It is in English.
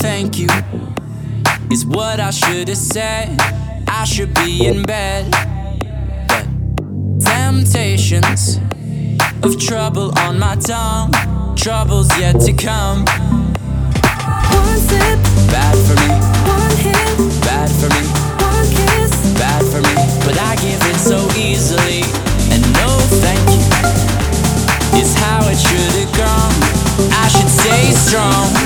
thank you is what I should have said. I should be in bed, but temptations of trouble on my tongue, trouble's yet to come. One sip, Bad for me, one hit, bad for me, one kiss. bad for me. But I give in so easily, and no thank you is how it should have gone. I should stay strong.